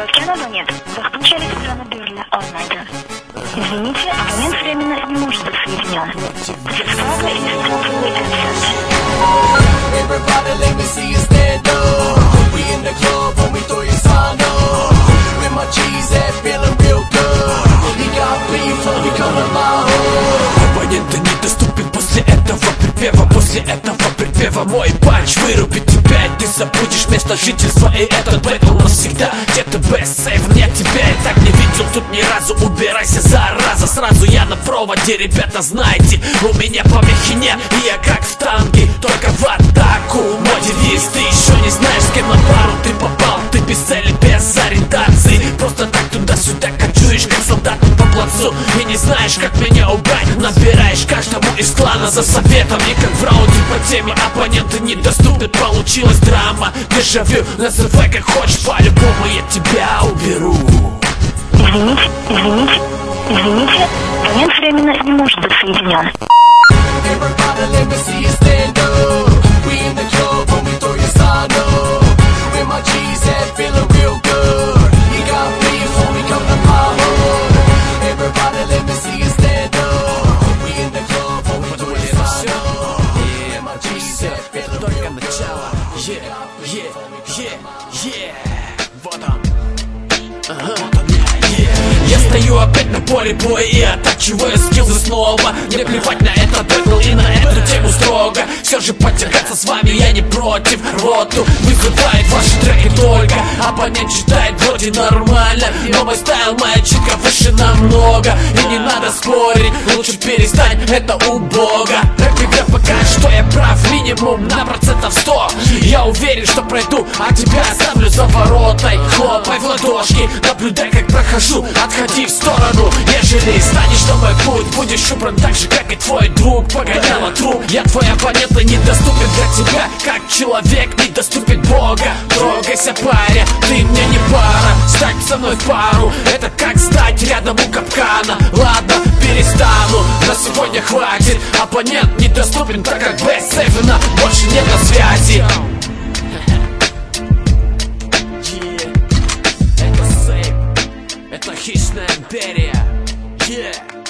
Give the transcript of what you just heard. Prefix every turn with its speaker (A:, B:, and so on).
A: Abonent vaqtinchalik sizni berila olmaydi. Извините, абонент временно не может быть соединен. Связка is temporarily absent.
B: Everybody let me see you stand up. We in the club when we throw your sign up. With my cheese at feeling real good. We got beef when we come to my hood.
C: Абонент недоступен после этого припева. После этого припева мой панч вырубит тебя, и ты забудешь место жительства. И этот бэтл навсегда. Где-то best save, я тебя и так не видел тут ни разу. Убирайся, зараза, сразу я на проводе. Ребята, знаете, у меня помехи нет, и я как в танке, только в атаку. Мой девиз, ты еще не знаешь, с кем на пару ты попал. Ты без цели, без ориентации, просто так туда-сюда кочуешь, как солдат по плацу. И не знаешь, как меня убрать. Набираешь каждому из клана за советом. И как в раунде по теме оппоненты недоступны. Получилась драма, дежавю, называй как хочешь. По-любому я тебя уберу.
A: Извините, абонент временно не может быть соединен.
B: Everybody let me see you stand up. We in the club when we throw your sign up. With my cheese at feeling real good. You got beef when we come to my hood. Everybody let me see you stand up. We in the club when we throw your sign up. With my cheese at feeling
C: Только
B: real
C: начало. Вот он. Я стою опять на поле боя и оттачиваю скиллзы снова. Мне плевать на этот бэтл и на эту тему строго. Все же подтягаться с вами я не против. Роту вызывает ваши треки только. Оппонент считает вроде нормально, но мой стайл, моя читка выше намного. И не надо спорить, лучше перестань, это убого. Рэп-игра покажет, что я прав минимум на 100%. Я уверен, что пройду, а тебя оставлю за воротой. Хлопай в ладошки, наблюдай, как прохожу. Отходи в сторону, ежели станешь на мой путь, будешь убран так же, как и твой друг. Погоняла труп, я твой оппонент и недоступен для тебя, как человек недоступен Бога. Трогайся, паря, ты мне не пара. Стать со мной в пару, это как стать рядом у капкана. Ладно, перестану, на сегодня хватит. Оппонент недоступен, так как бэст-сейвена больше нет на связи. Это сейв, это хищная империя.